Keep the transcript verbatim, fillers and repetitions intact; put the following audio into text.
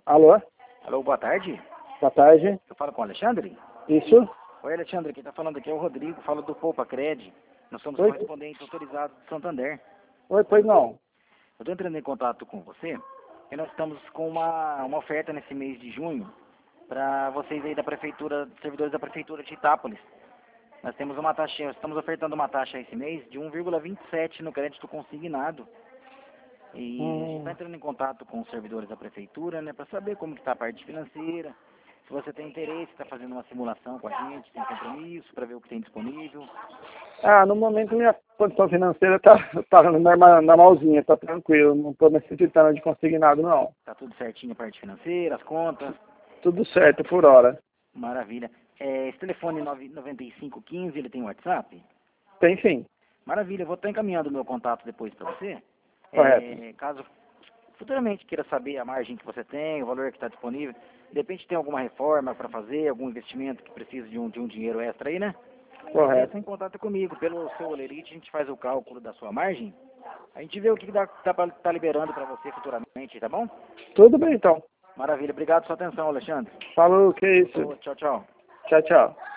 Alô? Alô, boa tarde. Boa tarde. Eu falo com o Alexandre? Isso? Oi, Alexandre, quem está falando aqui é o Rodrigo, falo do Poupa Cred. Nós somos Oi? correspondentes autorizados de Santander. Oi, pois não. Eu estou entrando em contato com você e nós estamos com uma, uma oferta nesse mês de junho para vocês aí da prefeitura, servidores da prefeitura de Itápolis. Nós temos uma taxa, estamos ofertando uma taxa esse mês de um vírgula vinte e sete no crédito consignado. E a gente está Hum. entrando em contato com os servidores da prefeitura, né, para saber como que está a parte financeira, se você tem interesse, está fazendo uma simulação com a gente, sem compromisso, para ver o que tem disponível. Ah, no momento minha condição financeira tá, tá norma- normalzinha, tá tranquilo. Não tô necessitando de consignado, não. Tá tudo certinho a parte financeira, as contas? Tudo certo por hora. Maravilha. É, esse telefone nove nove cinco um cinco, ele tem WhatsApp? Tem sim. Maravilha, eu vou estar encaminhando o meu contato depois para você. Correto. É, caso futuramente queira saber a margem que você tem, o valor que está disponível, de repente tem alguma reforma para fazer, algum investimento que precisa de um, de um dinheiro extra aí, né? Você entra Correto. em contato comigo. Pelo seu Olerite, a gente faz o cálculo da sua margem. A gente vê o que dá, tá, pra- tá liberando para você futuramente, tá bom? Tudo bem então. Maravilha. Obrigado pela sua atenção, Alexandre. Falou, que isso. Falou, tchau, tchau. Tchau, tchau.